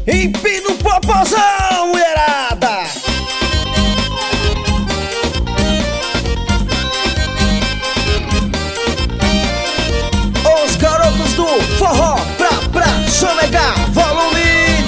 Empina o popozão, mulherada! Os garotos do forró pra sonegar, volume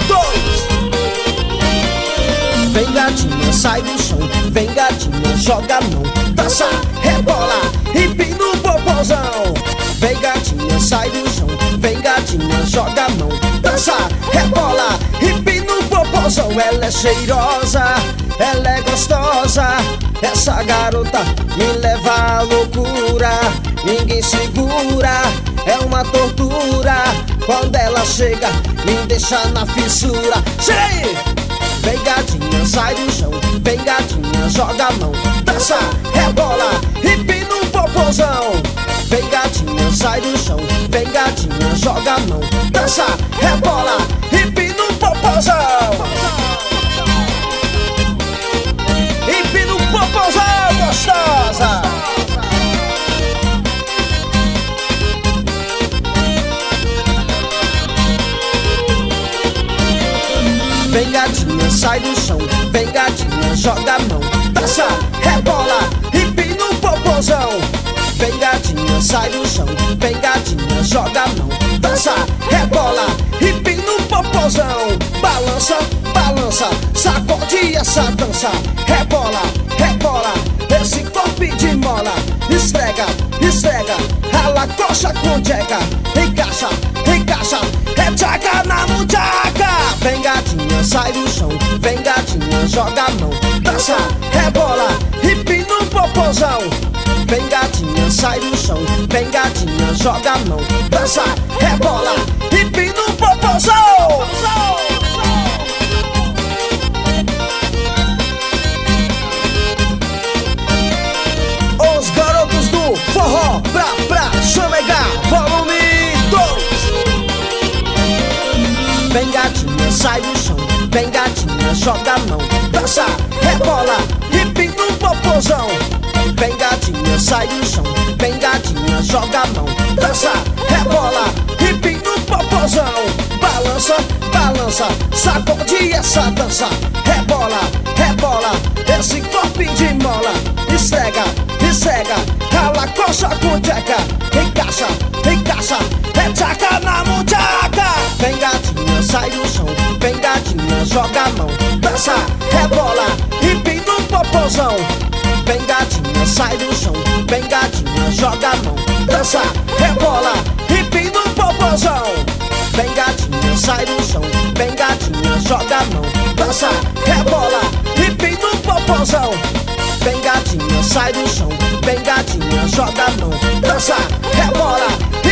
2. Vem gatinha, sai do chão, vem gatinha, joga a mão, dança, rebola, empina o popozão. Vem gatinha, sai do chão, vem gatinha, joga a mão, dança, rebola, empina o popozão. Ela é cheirosa, ela é gostosa, essa garota me leva à loucura. Ninguém segura, é uma tortura. Quando ela chega, me deixa na fissura. Cheio! Vem gatinha, sai do chão, vem gatinha, joga a mão, dança, rebola, empina o popozão. Vem gatinha, sai do chão, vem gatinha, joga a mão, dança, rebola, empina o popozão. Empina o popozão, gostosa. Vem gatinha, sai do chão, vem gatinha, joga a mão, dança, rebola, empina o popozão. Vem gatinha, sai do chão, vem gatinha, joga a mão, dança, rebola, empina o popozão. Balança, balança, sacode essa dança, rebola, rebola, esse corpo de mola. Esfrega, esfrega, rala coxa com jeca, encaixa, encaixa, rejaca na mujaca. Vem gatinha, sai do chão, vem gatinha, joga a mão, dança, rebola, empina o popozão. Vem gatinha, sai do chão, vem gatinha, joga a mão, dança, rebola, empina o popozão. Os garotos do forró pra sonegar, volume 2. Vem gatinha, sai do chão, vem gatinha, joga a mão, dança, rebola, empina o popozão. Vem gatinha, sai do chão, vem gatinha, joga a mão, dança, rebola, empina o popozão. Balança, balança, sacode essa dança, rebola, rebola, esse corpo de mola. Esfrega, esfrega, rala coxa com jeca, encaixa, encaixa, rejaca na mujaca. Vem gatinha, sai do chão, vem gatinha, joga a mão, dança, rebola, empina o popozão. Vem gatinha, sai do chão, vem gatinha, joga a mão, dança, rebola, empina o popozão. Vem gatinha, sai do chão, vem gatinha, joga a mão, dança, rebola, empina o popozão. Vem gatinha, sai do chão, vem gatinha, joga a mão, dança, rebola,